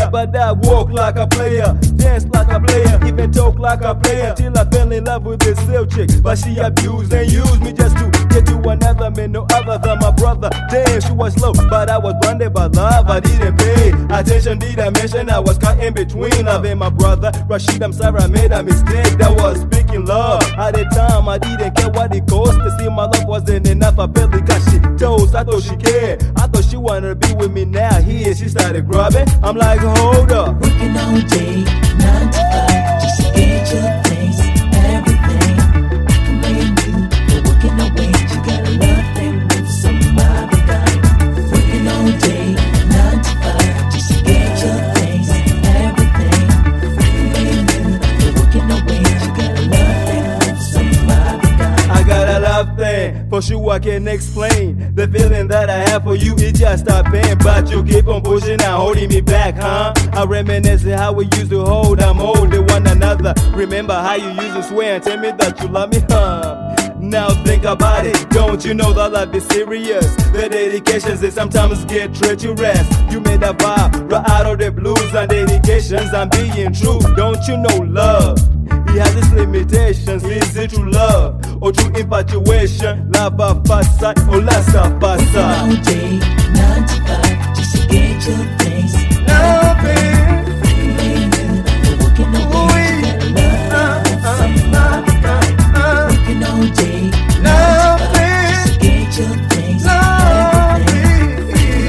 but I walk like a player, dance like a player, even talk like a player, till I fell in love with this silk chick. But she abused and used me just to get to another man, no other than my brother. Damn, she was low, but I was blinded by love. I didn't pay attention, did I mention I was caught in between love and my brother Rashid? I'm sorry, I made a mistake. That was speaking love. At the time, I didn't care what it cost. To see my love wasn't enough. I barely got shit toast. I thought she cared. I thought she wanted to be with me now. Here she started grabbing. I'm like, hold up. Working all day, 9 to 5, just to get your things, everything. I commend you for working away. You gotta love them with some other guy. Working all day, 9 to 5, just to get your things, everything. I commend you for working away. You gotta love them with some other guy. I got a love thing, for sure I can explain. The feeling that I have for you, it just stop pain. But you keep on pushing and holding me back, huh? I reminisce how we used to hold and mold one another. Remember how you used to swear and tell me that you love me, huh? Now think about it, don't you know that love is serious? The dedications, they sometimes get treacherous. You made a vow right out of the blues and dedications. I'm being true, don't you know love? He has its limitations. Is it true love or true infatuation? Love at first sight or lust at first Working all sight? day, 9 to 5, just to get your things. Loving, Working all day, you gotta love them with some other guy. Working all day, 9 to 5, just to get your things. Everything.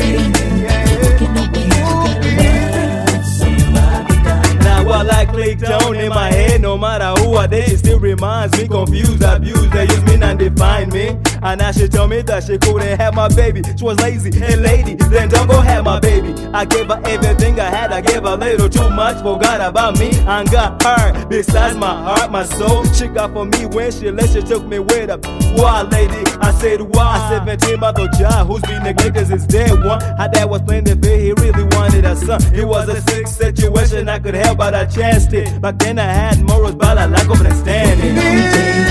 Working all day, you gotta love them with some other guy. now while I click down in my head, no matter who I date, it still reminds me confused, abused. They use me and define me. And now she told me that she couldn't have my baby. She was lazy and lady, then don't go have my baby. I gave her everything I had, I gave her a little too much, forgot about me and got her. Besides my heart, my soul, she got for me when she left, she took me with her. Why, lady? I said why? 17-month-old child who's been neglected since day one. Her dad was playing the field, he really wanted a son. It was a sick situation, I could help, but I chanced it. Back then I had morals, but I lack of understanding.